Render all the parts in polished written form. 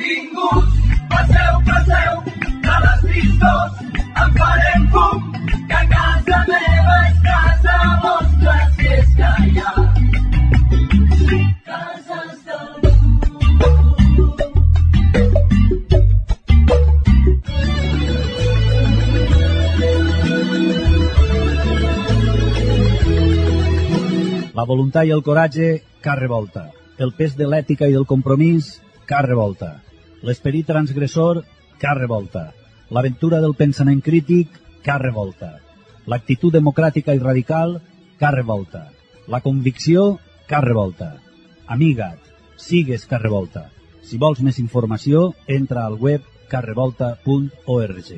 Benvinguts, passeu, passeu, de les tristors en farem fum, que casa meva és casa vostra, si és que hi ha cases del La voluntat i el coratge, car revolta. El pes de l'ètica i del compromís, car revolta. L'esperit transgressor, car revolta. L'aventura del pensament crític, car revolta. L'actitud democràtica i radical, car revolta. La convicció, car revolta. Amiga't, sigues car revolta. Si vols més informació, entra al web carrevolta.org.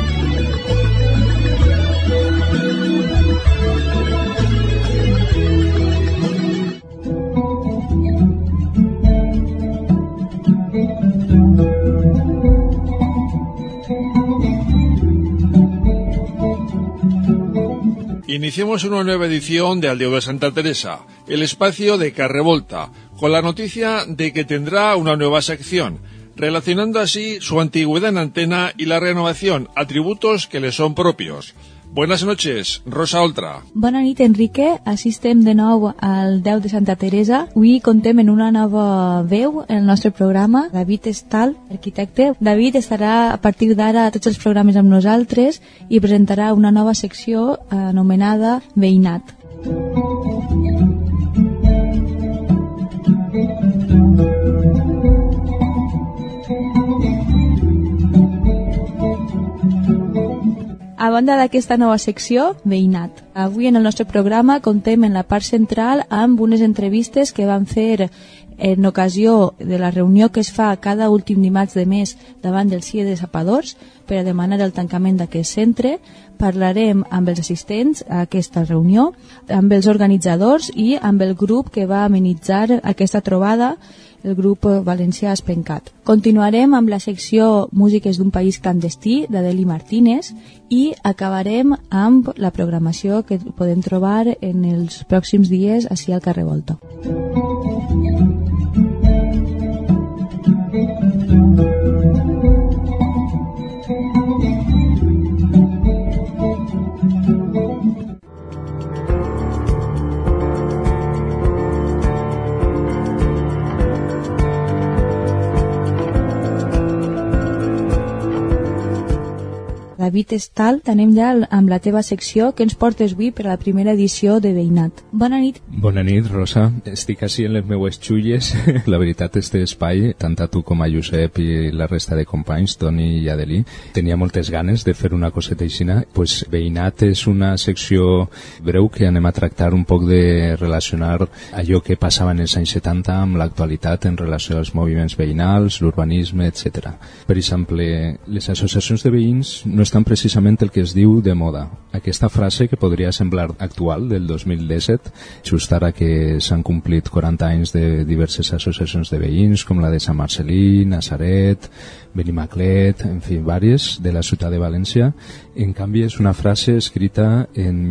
Iniciamos una nueva edición de Aldeo de Santa Teresa, el espacio de Carrevolta, con la noticia de que tendrá una nueva sección, relacionando así su antigüedad en antena y la renovación, atributos que le son propios. Buenas noches, Rosa Oltra. Bona nit, Enrique. Assistem de nou al 10 de Santa Teresa. Avui contem en una nova veu en el nostre programa, David Estal, arquitecte. David estarà a partir d'ara a tots els programes amb nosaltres i presentarà una nova secció anomenada Veïnat. A banda d'aquesta nova secció, Veïnat. Avui en el nostre programa contem en la part central amb unes entrevistes que van fer en ocasió de la reunió que es fa cada últim dimarts de mes davant del CIE de Sapadors per a demanar el tancament d'aquest centre. Parlarem amb els assistents a aquesta reunió, amb els organitzadors i amb el grup que va amenitzar aquesta trobada, el grup valencià Espencat. Continuarem amb la secció Músiques d'un país clandestí d'Adeli Martínez i acabarem amb la programació que podem trobar en els pròxims dies ací al carrer Volta. David Estal, anem ja amb la teva secció que ens portes avui per a la primera edició de Veïnat. Bona nit. Bona nit, Rosa. Estic així en les meues xulles. La veritat, este espai, tant a tu com a Josep i la resta de companys, Toni i Adelí, tenia moltes ganes de fer una coseta aixina. Pues Veïnat és una secció breu que anem a tractar un poc de relacionar allò que passava en els anys 70 amb l'actualitat en relació als moviments veïnals, l'urbanisme, etc. Per exemple, les associacions de veïns no estan precisament el que es diu de moda. Aquesta frase que podria semblar actual del 2017, just ara que s'han complit 40 anys de diverses associacions de veïns com la de Sant Marcelí, Nazaret, Benimaclet, en fi, vàries de la ciutat de València. En canvi és una frase escrita en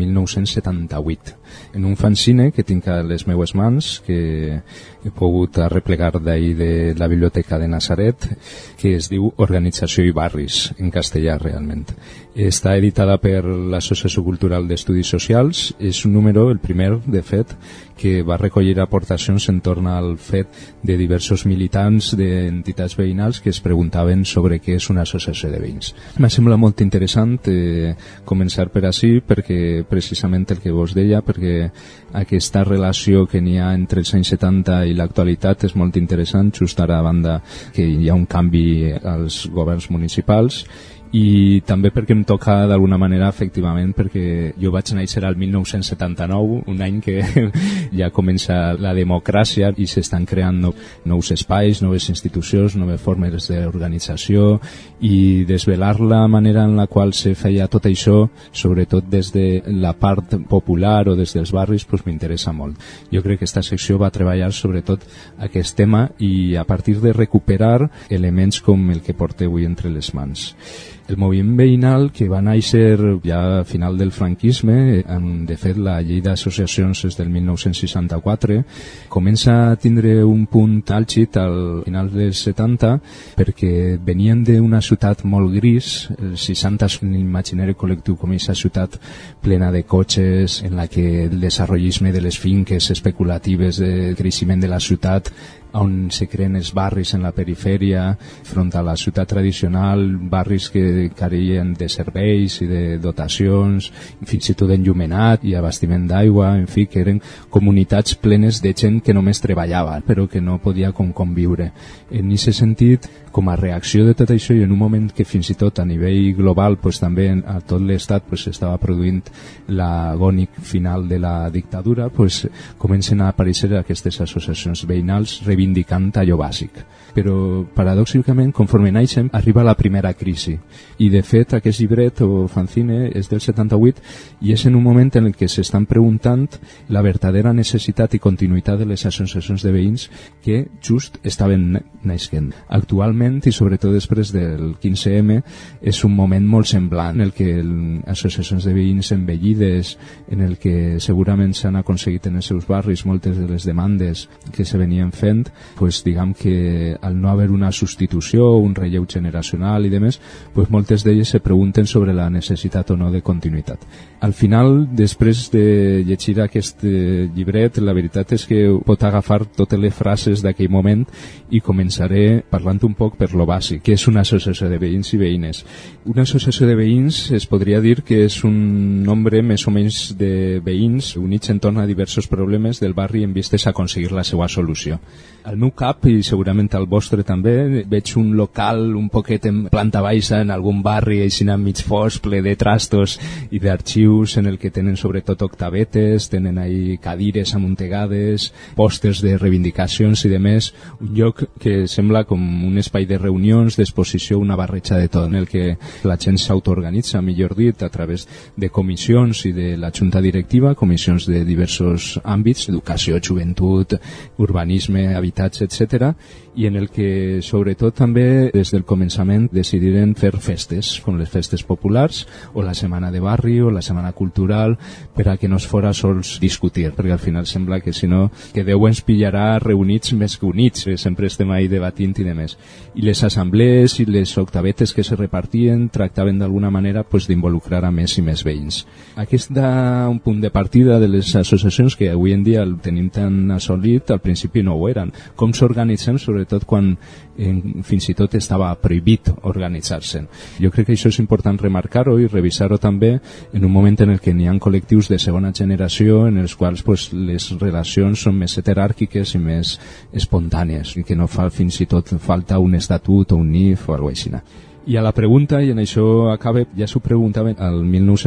1978 en un fanzine que tinc a les meues mans, que he pogut arreplegar d'ahir de la biblioteca de Nazaret, que es diu Organització i Barris, en castellà realment. Està editada per l'Associació Cultural d'Estudis Socials. És un número, el primer, de fet, que va recollir aportacions en torn al fet de diversos militants d'entitats veïnals que es preguntaven sobre què és una associació de veïns. M'ha semblat molt interessant començar per ací, perquè precisament el que vos deia, perquè aquesta relació que n'hi ha entre els anys 70 i l'actualitat és molt interessant, just ara a banda que hi ha un canvi als governs municipals, i també perquè em toca d'alguna manera, efectivament, perquè jo vaig néixer al 1979, un any que ja comença la democràcia i s'estan creant nous espais, noves institucions, noves formes d'organització, i desvelar la manera en la qual se feia tot això, sobretot des de la part popular o des dels barris, pues m'interessa molt. Jo crec que aquesta secció va treballar sobretot aquest tema i a partir de recuperar elements com el que porto avui entre les mans. El moviment veïnal, que va néixer ja a final del franquisme, de fet la llei d'associacions és del 1964, comença a tindre un punt àlgid al final dels 70 perquè venien d'una ciutat molt gris, el 60 és un imaginari col·lectiu com aquesta ciutat plena de cotxes, en la que el desenvolupisme de les finques especulatives de creixement de la ciutat, on se creen els barris en la perifèria, front a la ciutat tradicional, barris que carien de serveis i de dotacions, fins i tot d'enllumenat i abastiment d'aigua, en fi, que eren comunitats plenes de gent que només treballava, però que no podia conviure. En aquest sentit, com a reacció de tot això, i en un moment que fins i tot a nivell global pues, també a tot l'estat pues, estava produint l'agònic final de la dictadura, pues, comencen a aparèixer aquestes associacions veïnals reivindicant allò bàsic. Però, paradoxicament, conforme naixem, arriba la primera crisi. I, de fet, aquest llibret o fanzine és del 78 i és en un moment en què s'estan preguntant la verdadera necessitat i continuïtat de les associacions de veïns que just estaven naixent. Actualment, i sobretot després del 15M, és un moment molt semblant en el que associacions de veïns envellides, en el que segurament s'han aconseguit en els seus barris moltes de les demandes que se venien fent, pues, diguem que al no haver una substitució, un relleu generacional i demés, pues moltes d'elles se pregunten sobre la necessitat o no de continuïtat. Al final, després de llegir aquest llibret, la veritat és que pot agafar totes les frases d'aquell moment i començaré parlant un poc per lo bàsic, que és una associació de veïns i veïnes. Una associació de veïns es podria dir que és un nombre més o menys de veïns units entorn a diversos problemes del barri en vistes a aconseguir la seva solució. Al meu cap, i segurament al vostre també, veig un local un poquet en planta baixa en algun barri així mig fosc, ple de trastos i d'arxius, en el que tenen sobretot octavetes, tenen ahí cadires amuntegades, pòsters de reivindicacions i demés, un lloc que sembla com un espai de reunions, d'exposició, una barreja de tot, en el que la gent s'autoorganitza, millor dit, a través de comissions i de la junta directiva, comissions de diversos àmbits, educació, joventut, urbanisme, habitatge, etc., i en el que sobretot també des del començament decidiren fer festes, com les festes populars o la setmana de barri o la setmana cultural, per a que no es fora sols discutir, perquè al final sembla que si no, que Déu ens pillarà reunits més que units, sempre estem ahí debatint i demés. I les assemblees i les octavetes que se repartien tractaven d'alguna manera pues, d'involucrar a més i més veïns. Aquest és un punt de partida de les associacions que avui en dia el tenim tan assolit, al principi no ho eren. Com s'organitzem, sobretot quan fins i tot estava prohibit organitzar-se. Jo crec que això és important remarcar-ho i revisar-ho també en un moment en el que n'hi ha col·lectius de segona generació en els quals pues, les relacions són més heteràrquiques i més espontànies i que no fa fins i tot falta un estatut o un NIF o alguna cosa així. I a la pregunta, i en això acaba, ja s'ho preguntaven al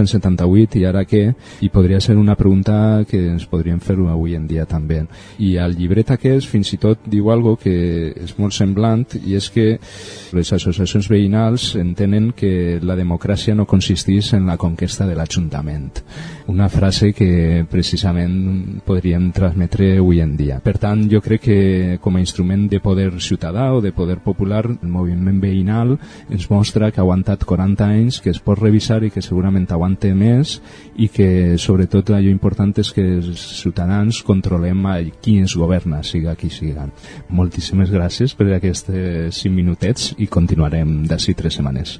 1978 i ara què, i podria ser una pregunta que ens podríem fer avui en dia també. I al llibret aquest fins i tot diu algo que és molt semblant, i és que les associacions veïnals entenen que la democràcia no consisteix en la conquesta de l'Ajuntament. Una frase que precisament podríem transmetre avui en dia. Per tant, jo crec que com a instrument de poder ciutadà o de poder popular, el moviment veïnal ens mostra que ha aguantat 40 anys, que es pot revisar i que segurament aguante més i que sobretot allò important és que els ciutadans controlem qui ens governa, siga qui siga. Moltíssimes gràcies per aquests 5 minutets i continuarem d'ací 3 setmanes.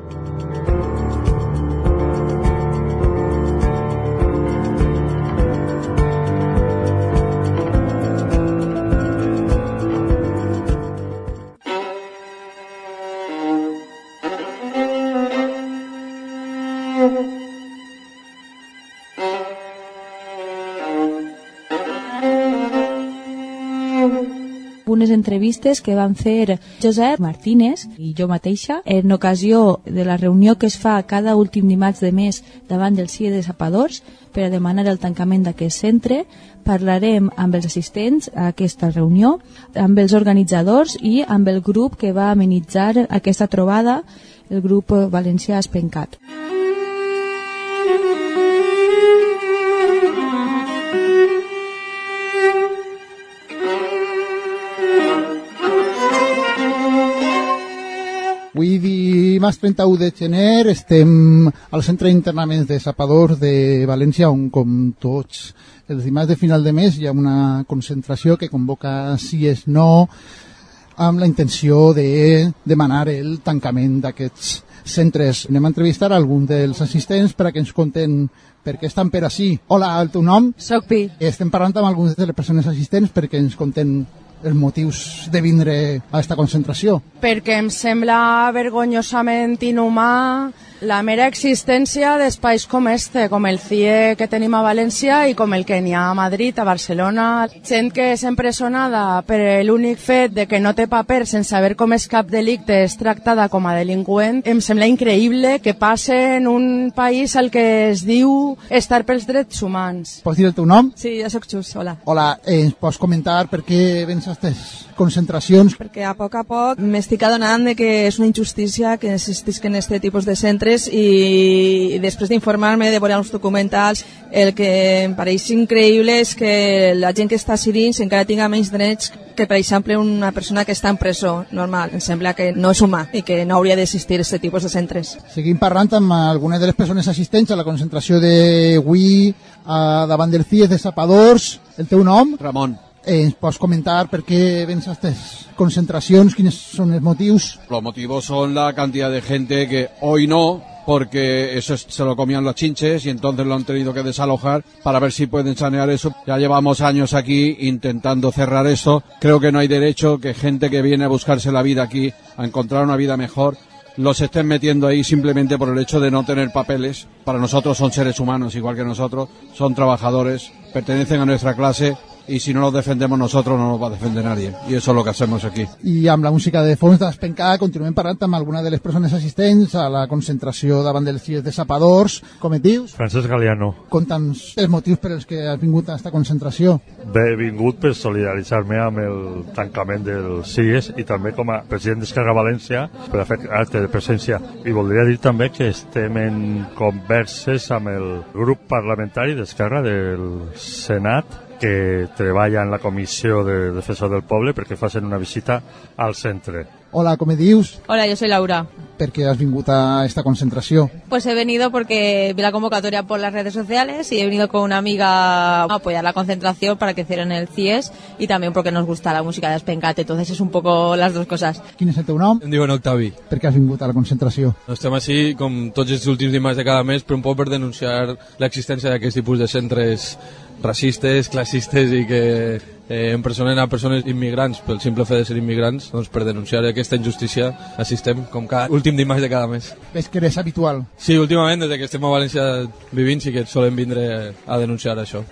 Unes entrevistes que van fer Josep Martínez i jo mateixa en ocasió de la reunió que es fa cada últim dimarts de mes davant del CIE de Sapadors per a demanar el tancament d'aquest centre. Parlarem amb els assistents a aquesta reunió, amb els organitzadors i amb el grup que va amenitzar aquesta trobada, el grup valencià Espencat. Vull dir dimarts 31 de gener estem al centre d'internaments de Sapadors de València, on com tots els dimarts de final de mes hi ha una concentració que convoca sí és no, amb la intenció de demanar el tancament d'aquests centres. Anem a entrevistar alguns dels assistents per a que ens conten per què estan per ací. Hola, el teu nom? Soc Pi. Estem parlant amb algunes de les persones assistents perquè ens conten els motius de vindre a aquesta concentració. Perquè em sembla vergonyosament inhumà la mera existència d'espais com este, com el CIE que tenim a València i com el que n'hi ha a Madrid, a Barcelona. Gent que és empresonada per l'únic fet de que no té paper sense saber com és cap delicte, és tractada com a delinqüent. Em sembla increïble que passe en un país al que es diu estar pels drets humans. Pots dir el teu nom? Sí, jo soc Xus, hola. Hola, ens pots comentar per què vens a aquestes concentracions? Perquè a poc m'estic adonant de que és una injustícia que existisquen aquest tipus de centres i després d'informar-me, de veure uns documentals, el que em pareix increïble és que la gent que està així dins encara tinga menys drets que, per exemple, una persona que està en presó normal. Em sembla que no és humà i que no hauria d'existir aquest tipus de centres. Seguim parlant amb algunes de les persones assistents a la concentració d'avui davant del CIE de Sapadors. El teu nom? Ramon. ¿Ens pots comentar per qué ven estas concentraciones? ¿Quiénes son los motivos? Los motivos son la cantidad de gente que hoy no, porque eso se lo comían los chinches y entonces lo han tenido que desalojar para ver si pueden sanear eso. Ya llevamos años aquí intentando cerrar esto. Creo que no hay derecho que gente que viene a buscarse la vida aquí, a encontrar una vida mejor, los estén metiendo ahí simplemente por el hecho de no tener papeles. Para nosotros son seres humanos, igual que nosotros, son trabajadores, pertenecen a nuestra clase, y si no los defendemos nosotros no nos va a defender nadie, i això és el que hacemos aquí. I amb la música de fons d'Espencà continuem parlant amb alguna de les persones assistents a la concentració davant dels CIE de Sapadors. Com et dius? Francesc Galiano. Conta'ns els motius per als que has vingut a aquesta concentració. Bé, he vingut per solidaritzar-me amb el tancament dels CIEs i també com a president d'Esquerra València per a fer acte de presència. I voldria dir també que estem en converses amb el grup parlamentari d'Esquerra del Senat que treballa en la Comissió de Defensa del Poble perquè facin una visita al centre. Hola, ¿cómo dius? Hola, yo soy Laura. ¿Por qué has vingut a esta concentración? Pues he venido porque vi la convocatoria por las redes sociales y he venido con una amiga a apoyar la concentración para que hicieran el CIES y también porque nos gusta la música de Espencate, entonces es un poco las dos cosas. Quin és el teu nom? Em diuen Octavi. Per què has vingut a la concentració? Estem així, com tots els últims dimarts de cada mes, però un poc per denunciar l'existència d'aquest tipus de centres racistes, classistes i que empresonen a persones immigrants pel simple fet de ser immigrants, doncs per denunciar aquesta injustícia assistem com cada últim dimarts de cada mes. Ves que eres habitual? Sí, últimament, des que estem a València vivint, sí que solem vindre a denunciar això.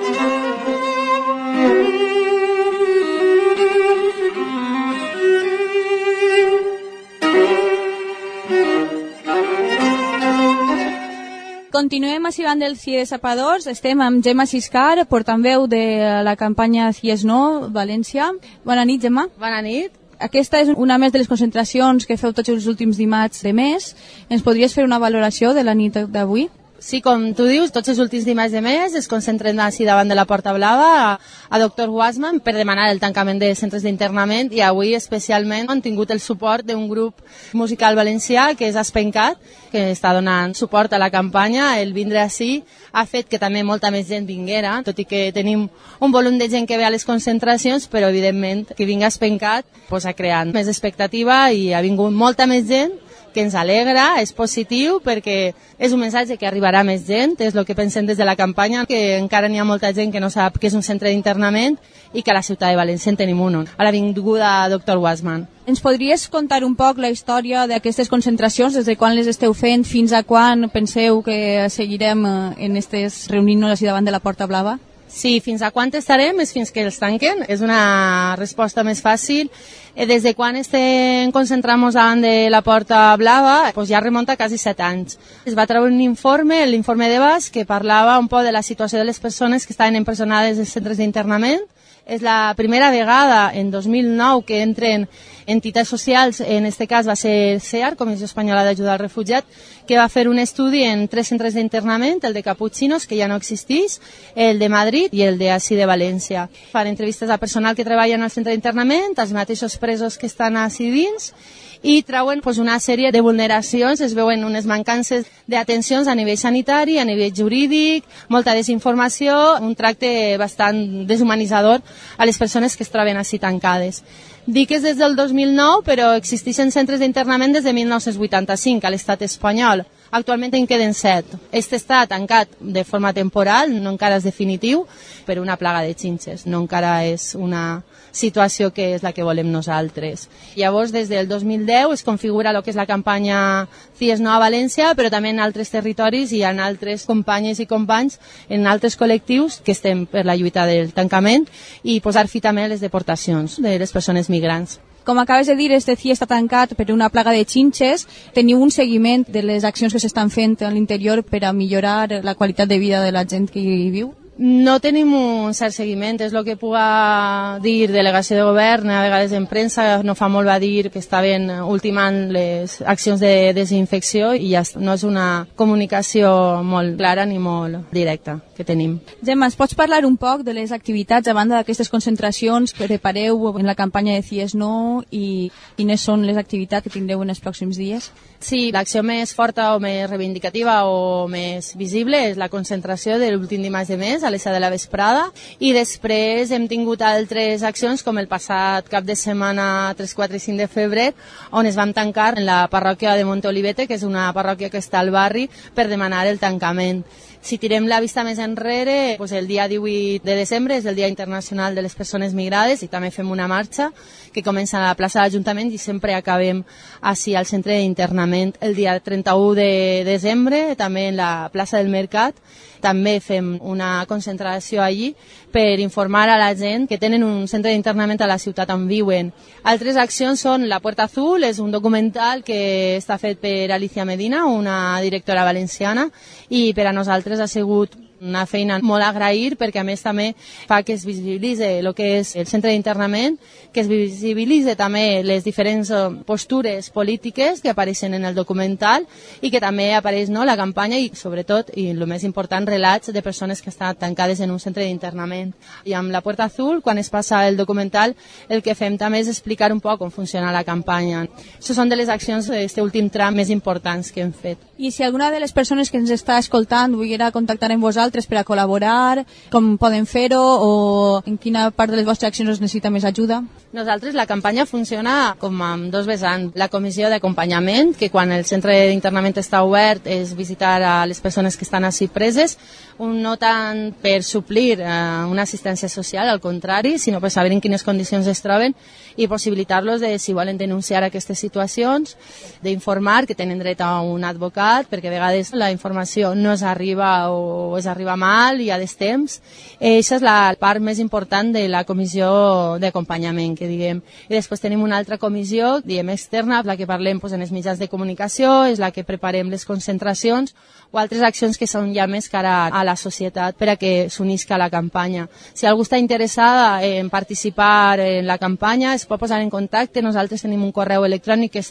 Continuem així davant del CIE de Sapadors. Estem amb Gemma Siscar, portaveu de la campanya CIES No, València. Bona nit, Gemma. Bona nit. Aquesta és una més de les concentracions que feu tots els últims dimarts de mes. Ens podries fer una valoració de la nit d'avui? Sí, com tu dius, tots els últims dimarts de mes es concentren així davant de la Porta Blava a Dr. Wasman per demanar el tancament de centres d'internament i avui especialment han tingut el suport d'un grup musical valencià que és Espencat, que està donant suport a la campanya. El vindre així ha fet que també molta més gent vinguera, tot i que tenim un volum de gent que ve a les concentracions, però evidentment que vinga Espencat pues, ha creat més expectativa i ha vingut molta més gent, que ens alegra, és positiu perquè és un missatge que arribarà a més gent, és el que pensem des de la campanya, que encara n'hi ha molta gent que no sap que és un centre d'internament i que a la ciutat de València en tenim un. A la vinguda Dr. Wasman. Ens podries contar un poc la història d'aquestes concentracions, des de quan les esteu fent, fins a quan penseu que seguirem en aquestes reunint-nos així davant de la Porta Blava? Sí, fins a quan estarem és fins que els tanquen, és una resposta més fàcil. Des de quan estem concentrant-nos davant de la Porta Blava, doncs ja remunta quasi 7 anys. Es va treure un informe, l'informe de Bas, que parlava un poc de la situació de les persones que estaven empresonades en centres d'internament. És la primera vegada en 2009 que entren entitats socials, en aquest cas va ser CEAR, Comissió Espanyola d'Ajuda al Refugiat, que va fer un estudi en 3 centres d'internament, el de Caputxinos, que ja no existís, el de Madrid i el de així de València. Fan entrevistes a personal que treballa en el centre d'internament, als mateixos presos que estan així dins, i trauen una sèrie de vulneracions, es veuen unes mancances d'atencions a nivell sanitari, a nivell jurídic, molta desinformació, un tracte bastant deshumanitzador a les persones que es troben així tancades. Dic que és des del 2009, però existeixen centres d'internament des de 1985 a l'estat espanyol. Actualment en queden 7. Este està tancat de forma temporal, no encara és definitiu, per una plaga de xinxes. No encara és una situació que és la que volem nosaltres. Llavors, des del 2010 es configura el que és la campanya CIES No a València, però també en altres territoris i en altres companyes i companys, en altres col·lectius que estem per la lluita del tancament i posar fi també a les deportacions de les persones migrants. Com acabes de dir, este CIE està tancat per una plaga de xinxes. Teniu un seguiment de les accions que s'estan fent a l'interior per a millorar la qualitat de vida de la gent que hi viu? No tenim un cert seguiment, és el que puga dir delegació de govern, a vegades en premsa, no fa molt va dir que estaven ultimant les accions de desinfecció i ja no és una comunicació molt clara ni molt directa que tenim. Gemma, ens pots parlar un poc de les activitats a banda d'aquestes concentracions que prepareu en la campanya de CIES No i quines són les activitats que tindreu en els pròxims dies? Sí, l'acció més forta o més reivindicativa o més visible és la concentració de l'últim dimarts de mes a les 7 de la vesprada i després hem tingut altres accions com el passat cap de setmana 3, 4 i 5 de febrer on es vam tancar en la parròquia de Monteolivete, que és una parròquia que està al barri, per demanar el tancament. Si tirem la vista més enrere, doncs el dia 18 de desembre és el Dia Internacional de les Persones Migrades i també fem una marxa que comença a la plaça de l'Ajuntament i sempre acabem així al centre d'internament. El dia 31 de desembre també en la plaça del Mercat també fem una concentració allí per informar a la gent que tenen un centre d'internament a la ciutat on viuen. Altres accions són La Puerta Azul, és un documental que està fet per Alicia Medina, una directora valenciana, i per a nosaltres ha sigut una feina molt a agrair perquè a més també fa que es visibilitzi el que és el centre d'internament, que es visibilitzi també les diferents postures polítiques que apareixen en el documental i que també apareix la campanya i sobretot, i el més important, relats de persones que estan tancades en un centre d'internament. I amb La Puerta Azul, quan es passa el documental, el que fem també és explicar un poc com funciona la campanya. Això són de les accions d'aquest últim tram més importants que hem fet. I si alguna de les persones que ens està escoltant volguera contactar amb vosaltres per a col·laborar, com poden fer-ho o en quina part de les vostres accions us necessita més ajuda? Nosaltres la campanya funciona com amb dos vessants. La comissió d'acompanyament, que quan el centre d'internament està obert és visitar a les persones que estan així preses, no tant per suplir una assistència social, al contrari, sinó per saber en quines condicions es troben i possibilitar-los de, si volen denunciar aquestes situacions, d'informar que tenen dret a un advocat, perquè a vegades la informació no es arriba o es arriba mal i a destemps. Aquesta és la part més important de la comissió d'acompanyament, que diguem. I després tenim una altra comissió, diguem, externa, la que parlem en els mitjans de comunicació, és la que preparem les concentracions o altres accions que són ja més cara a la societat per a que s'unisca a la campanya. Si algú està interessada en participar en la campanya, es pot posar en contacte. Nosaltres tenim un correu electrònic que és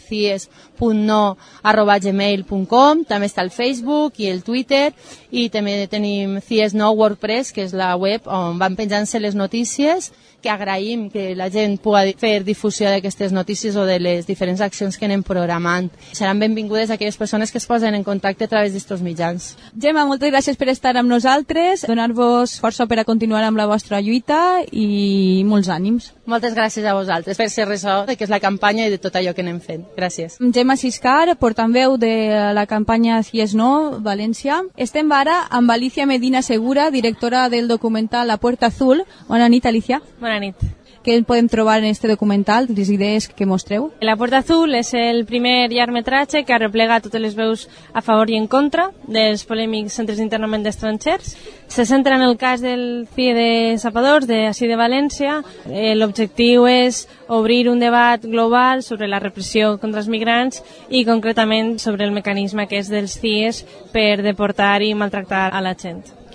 cies.no@gmail.com, també està el Facebook i el Twitter, i també tenim CIES No WordPress, que és la web on van penjant-se les notícies, que agraïm que la gent pugui fer difusió d'aquestes notícies o de les diferents accions que anem programant. Seran benvingudes aquelles persones que es posen en contacte a través d'estos mitjans. Gemma, moltes gràcies per estar amb nosaltres, donar-vos força per a continuar amb la vostra lluita i molts ànims. Moltes gràcies a vosaltres per ser ressò de que és la campanya i de tot allò que anem fent. Gràcies. Gemma Siscar, portaveu de la campanya CIES No, València. Estem ara amb Alicia Medina Segura, directora del documental La Puerta Azul. Bona nit, Alicia. Bona nit. Què podem trobar en este documental, les idees que mostreu? La Puerta Azul és el primer llargmetratge que arreplega totes les veus a favor i en contra dels polèmics centres d'internament d'estrangers. Se centra en el cas del CIE de Sapadors, d'ací de València. L'objectiu és obrir un debat global sobre la repressió contra els migrants i concretament sobre el mecanisme que és dels CIEs per deportar i maltractar a la gent.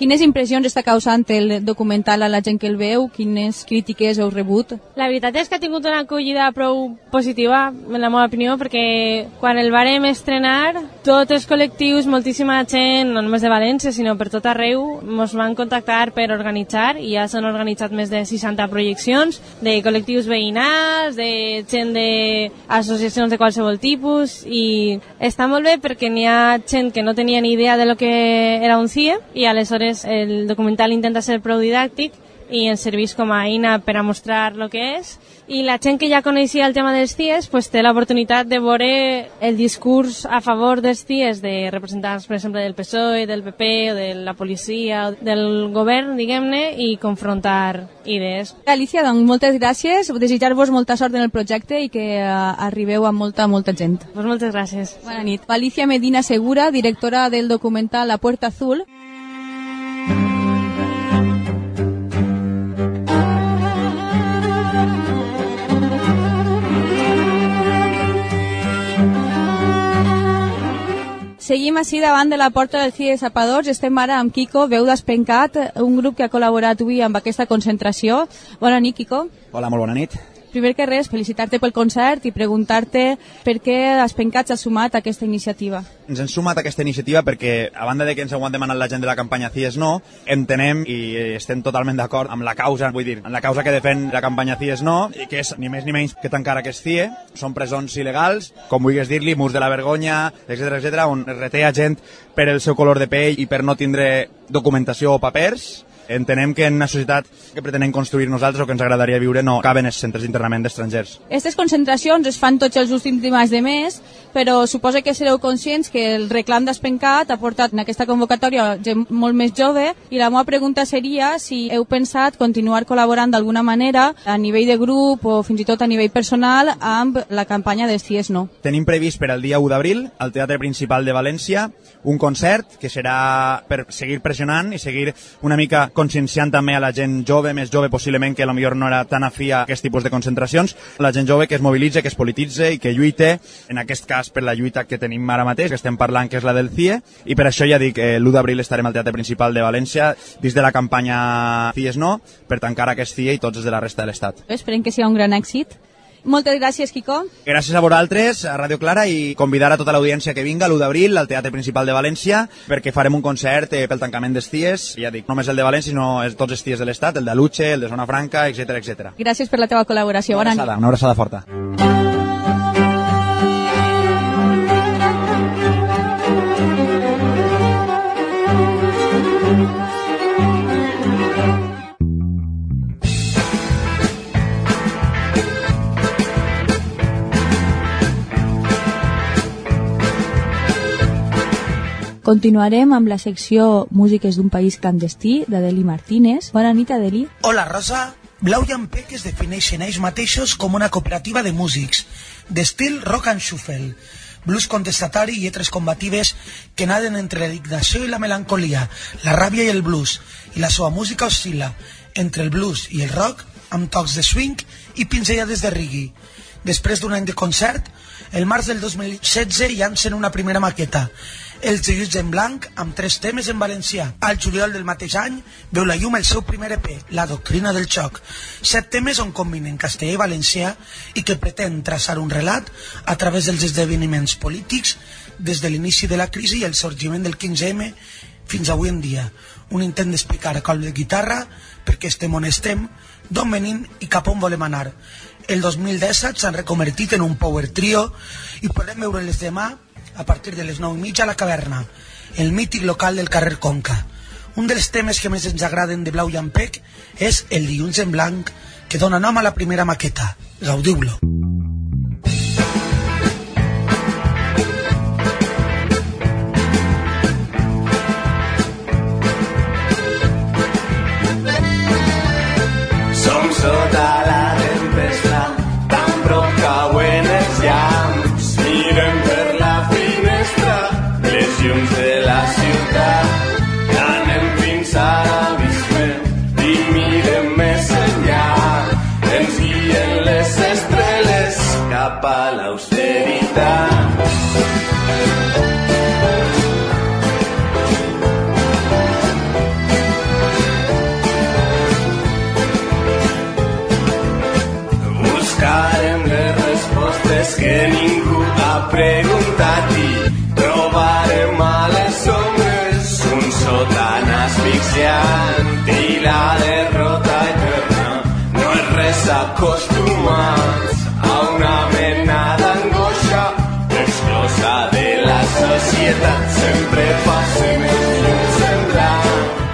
Quines impressions està causant el documental a la gent que el veu? Quines crítiques heu rebut? La veritat és que ha tingut una acollida prou positiva, en la meva opinió, perquè quan el vàrem estrenar, tots els col·lectius, moltíssima gent, no només de València, sinó per tot arreu, ens van contactar per organitzar, i ja s'han organitzat més de 60 projeccions, de col·lectius veïnals, de gent d'associacions de qualsevol tipus, i està molt bé perquè n'hi ha gent que no tenia ni idea de lo que era un CIE, i aleshores el documental intenta ser prou didàctic i ens serveix com a eina per a mostrar el que és. I la gent que ja coneixia el tema dels CIEs pues, té l'oportunitat de veure el discurs a favor dels CIEs de representants, per exemple, del PSOE, del PP, o de la policia, o del govern, diguem-ne, i confrontar idees. Alicia, doncs moltes gràcies. Desitjar-vos molta sort en el projecte i que arribeu a molta gent. Pues moltes gràcies. Bona nit. Alicia Medina Segura, directora del documental La Puerta Azul. Seguim així davant de la porta del CIE de Sapadors. Estem ara amb Kiko, veu d'Espencat, un grup que ha col·laborat avui amb aquesta concentració. Bona nit, Kiko. Hola, molt bona nit. Primer que res, felicitar-te pel concert i preguntar-te per què Espencat s'ha sumat a aquesta iniciativa. Ens hem sumat a aquesta iniciativa perquè, a banda de que ens ho han demanat la gent de la campanya CIES No, entenem i estem totalment d'acord amb la causa, vull dir, amb la causa que defèn la campanya CIES No, i que és ni més ni menys que tancar aquest CIE. Són presons il·legals, com vulguis dir-li, murs de la vergonya, etc, on es reté a gent per el seu color de pell i per no tindre documentació o papers. Entenem que en una societat que pretenem construir nosaltres o que ens agradaria viure no caben els centres d'internament d'estrangers. Aquestes concentracions es fan tots els últims dimarts de mes, però suposa que sereu conscients que el reclam d'Espencat ha portat en aquesta convocatòria gent molt més jove, i la meva pregunta seria si heu pensat continuar col·laborant d'alguna manera a nivell de grup o fins i tot a nivell personal amb la campanya dels CIES No. Tenim previst per al dia 1 d'abril al Teatre Principal de València un concert que serà per seguir pressionant i seguir una mica conscienciant també a la gent jove, més jove possiblement, que potser no era tan afí a aquest tipus de concentracions, la gent jove que es mobilitza, que es polititza i que lluite, en aquest cas per la lluita que tenim ara mateix, que estem parlant, que és la del CIE, i per això ja dic, l'1 d'abril estarem al Teatre Principal de València dins de la campanya CIES No, per tancar aquest CIE i tots els de la resta de l'Estat. Esperem que sigui un gran èxit. Moltes gràcies, Kiko. Gràcies a vosaltres, a Ràdio Clara, i convidar a tota l'audiència que vinga l'1 d'abril al Teatre Principal de València, perquè farem un concert pel tancament dels CIEs, ja dic, no només el de València, sinó tots els CIEs de l'Estat, el de Luche, el de Zona Franca, etc. Gràcies per la teva col·laboració. Bona nit. Una abraçada forta. Continuarem amb la secció Músiques d'un país clandestí d'Adeli Martínez. Bona nit, Adeli. Hola, Rosa. Blau Llampec es defineixen ells mateixos com una cooperativa de músics, d'estil rock and shuffle, blues contestataris i lletres combatives que naden entre la indignació i la melancolia, la ràbia i el blues, i la seva música oscil·la entre el blues i el rock amb tocs de swing i pinzellades de reggae. Després d'un any de concert, el març del 2016 llancen una primera maqueta, Els Ulls en Blanc, amb 3 temes en valencià. Al juliol del mateix any veu la llum el seu primer EP, La Doctrina del Xoc. 7 temes on combinen castellà i valencià i que pretén traçar un relat a través dels esdeveniments polítics des de l'inici de la crisi i el sorgiment del 15M fins avui en dia. Un intent d'explicar a cop de guitarra per què estem on estem, d'on venim i cap on volem anar. El 2017 s'han reconvertit en un power trio i podem veure-les demà a partir de les 9:30 a la Caverna, el mític local del carrer Conca. Un dels temes que més ens agraden de Blau Llampec és el Dilluns en Blanc, que dona nom a la primera maqueta. Gaudiu-lo. Som sota la tempesta, tan prop cauen els llamps, mirem per la finestra les llums de la ciutat, anem fins a l'abisme i mirem més enllà, ens guien les estrelles cap a l'austeritat. que ningú ha preguntat i trobarem a les ombres un sòtan asfixiant i la derrota eterna no és res acostumats a una mena d'angoixa exclosa de la societat sempre passem un semblant.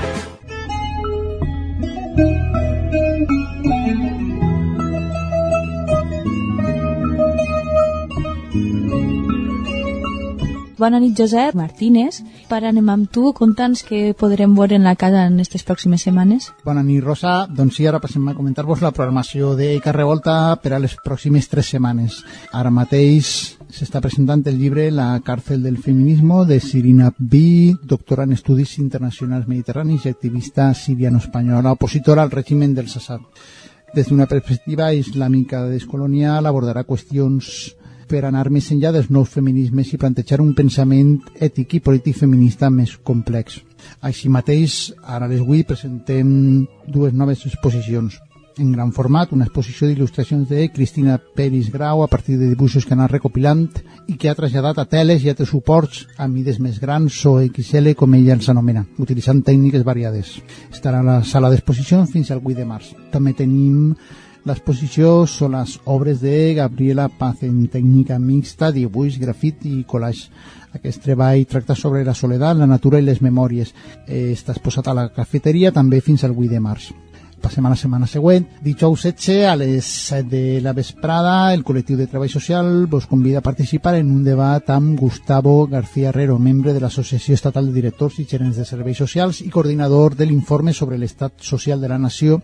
Bona nit, Josep Martínez. Para anem amb tu, conta'ns què podrem veure en la casa en aquestes pròximes setmanes. Bona nit, Rosa. Doncs sí, ara passem a comentar-vos la programació de Carrevolta per a les pròximes 3 setmanes. Ara mateix s'està presentant el llibre La càrcel del feminismo de Sirina B, doctora en Estudis Internacionals Mediterranis i activista siriano-espanyola, opositora al règim del Assad. Des d'una perspectiva islàmica descolonial abordarà qüestions per anar més enllà dels nous feminismes i plantejar un pensament ètic i polític feminista més complex. Així mateix, ara a les 8 presentem 2 noves exposicions. En gran format, una exposició d'il·lustracions de Cristina Peris Grau a partir de dibuixos que ha anat recopilant i que ha traslladat a teles i altres suports a mides més grans o XL, com ella els anomena, utilitzant tècniques variades. Estarà a la sala d'exposicions fins al 8 de març. També tenim l'exposició són les obres de Gabriela Paz en tècnica mixta, dibuix, grafit i collage. Aquest treball tracta sobre la soledat, la natura i les memòries. Està exposat a la cafeteria també fins al 8 de març. Passem a la setmana següent. Dijous 16 a les 7 de la vesprada, el col·lectiu de treball social vos convida a participar en un debat amb Gustavo García Herrero, membre de l'Associació Estatal de Directors i Gerents de Serveis Socials i coordinador de l'informe sobre l'estat social de la nació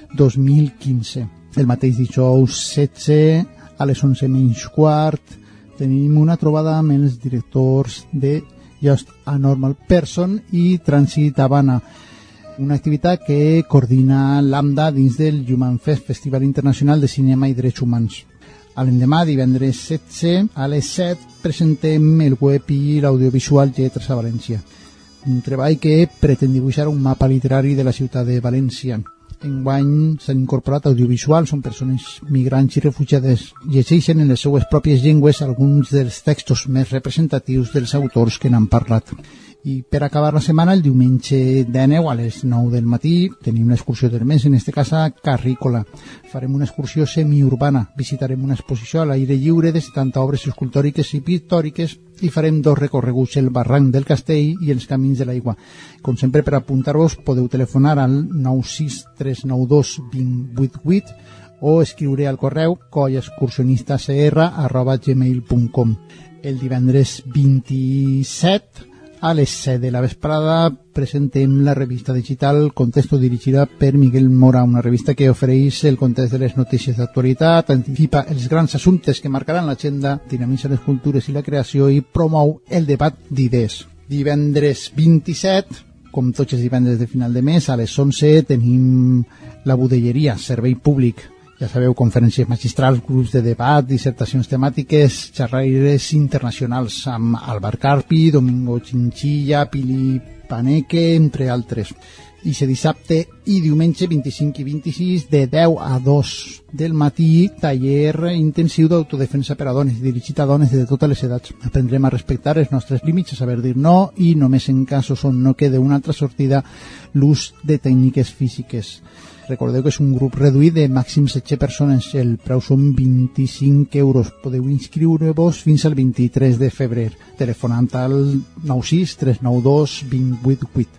2015. El mateix dijous 16 a les 11 menys quart tenim una trobada amb els directors de Just a Normal Person i Transit Habana, una activitat que coordina l'AMDA dins del Human Fest, Festival Internacional de Cinema i Drets Humans. A l'endemà, divendres 16 a les 7, presentem el web i l'audiovisual Lletres a València, un treball que pretén dibuixar un mapa literari de la ciutat de València. Enguany s'han incorporat audiovisuals on persones migrants i refugiades llegeixen en les seues pròpies llengües alguns dels textos més representatius dels autors que n'han parlat. I per acabar la setmana, el diumenge 19 a les 9 del matí, tenim l'excursió del mes, en este cas a Carrícola. Farem una excursió semiurbana, visitarem una exposició a l'aire lliure de 70 obres escultòriques i pictòriques i farem 2 recorreguts, el barranc del Castell i els camins de l'aigua. Com sempre, per apuntar-vos, podeu telefonar al 963922088 o escriure al correu collaexcursionistacr@gmail.com. El divendres 27 a les 7 de la vesprada presentem la revista digital Contexto, dirigida per Miguel Mora, una revista que ofereix el context de les notícies d'actualitat, anticipa els grans assumptes que marcaran l'agenda, dinamitza les cultures i la creació i promou el debat d'idees. Divendres 27, com tots els divendres de final de mes, a les 11 tenim la budelleria, servei públic. Ja sabeu, conferències magistrals, grups de debat, dissertacions temàtiques, xerraires internacionals amb Álvar Carpi, Domingo Chinchilla, Pili Paneque, entre altres. I se dissabte i diumenge 25 i 26 de 10 a 2 del matí, taller intensiu d'autodefensa per a dones, dirigit a dones de totes les edats. Aprendrem a respectar els nostres límits, a saber dir no i només en casos on no quede una altra sortida l'ús de tècniques físiques. Recordeu que és un grup reduït de màxim 7 persones. El preu són 25 euros. Podeu inscriure-vos fins al 23 de febrer, telefonant al 96 392 2088.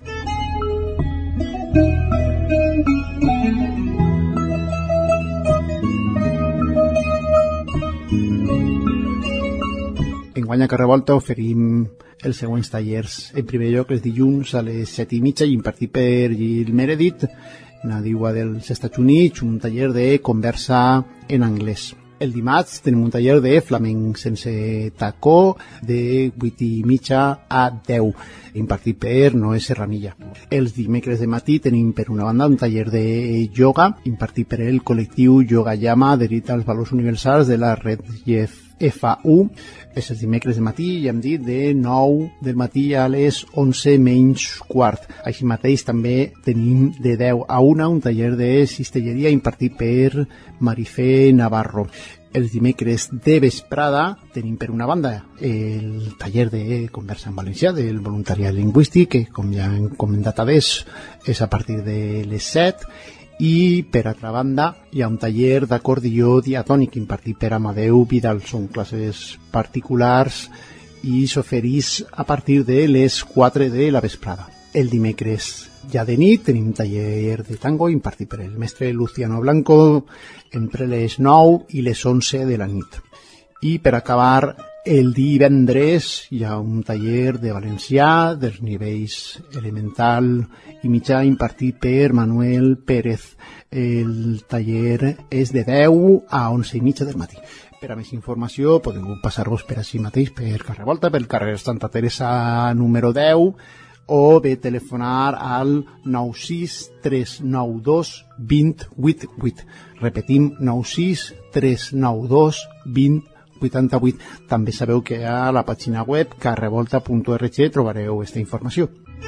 Enguany a Carrevolta oferim els següents tallers. En primer lloc, els dilluns a les 7:30 i impartit per Gil Meredith, nadiua dels Estats Units, un taller de conversa en anglès. El dimarts tenim un taller de flamenc sense tacó de 8:30 a 10, impartit per Noé Serranilla. Els dimecres de matí tenim per una banda un taller de yoga impartit per el col·lectiu Yoga Llama, adherit als valors universals de la red FAU. És els dimecres de matí, ja hem dit, de 9 del matí a les 11 menys quart. Així mateix també tenim de 10 a 1 un taller de cistelleria impartit per Marifé Navarro. Els dimecres de vesprada tenim per una banda el taller de conversa en valencià del voluntariat lingüístic, que com ja hem comentat abans és a partir de les 7, i per altra banda hi ha un taller d'acordió diatònic impartit per Amadeu Vidal. Són classes particulars i s'ofereix a partir de les 4 de la vesprada. El dimecres ja de nit tenim taller de tango impartit per el mestre Luciano Blanco entre les 9 i les 11 de la nit. I per acabar, el divendres hi ha un taller de valencià dels nivells elemental i mitjà impartit per Manuel Pérez. El taller és de 10 a 11:30 del matí. Per a més informació podeu passar-vos per així mateix per carrer Volta, pel carrer Santa Teresa número 10, o bé telefonar al 96 392 2088. Repetim, 96 392 2088. També sabeu que a la pàgina web carrevolta.org trobareu aquesta informació.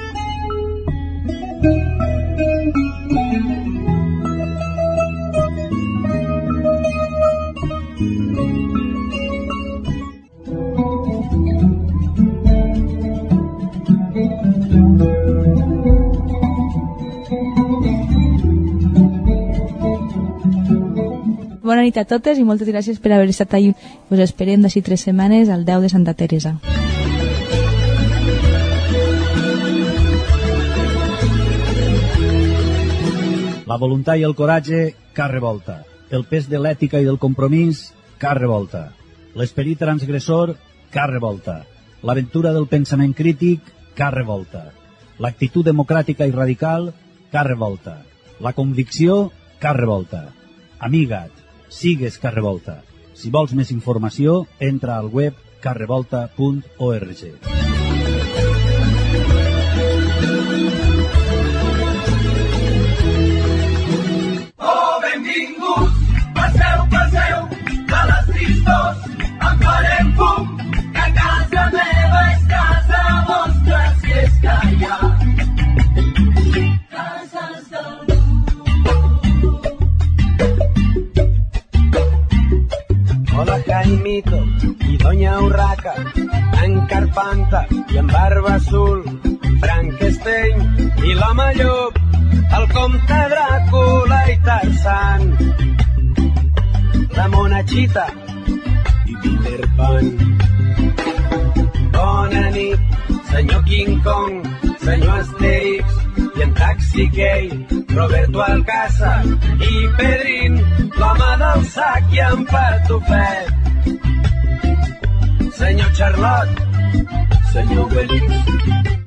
Bona nit a totes i moltes gràcies per haver estat ahí. Us esperem d'ací 3 setmanes al 10 de Santa Teresa. La voluntat i el coratge, carrer Volta. El pes de l'ètica i del compromís, carrer Volta. L'esperit transgressor, carrer Volta. L'aventura del pensament crític, carrer Volta. L'actitud democràtica i radical, carrer Volta. La convicció, carrer Volta. Amiga't, sigues carrer Volta. Si vols més informació, entra al web carrevolta.org. Oh, benvinguts, passeu, passeu, de les tristors en farem fum, que casa meva és casa vostra, si és que hi ha cases del Hola Jaimito i Doña Urraca, en Carpanta i en Barba Azul, Frankenstein i l'home llop, el comte Dràcula i Tarzan, la monachita i Peter Pan. Bona nit, senyor King Kong, senyor Asterix i en Taxi Gay, Roberto Alcázar i Pedrín, l'home del sac i en Patufet. Senyor Charlot, senyor Willis,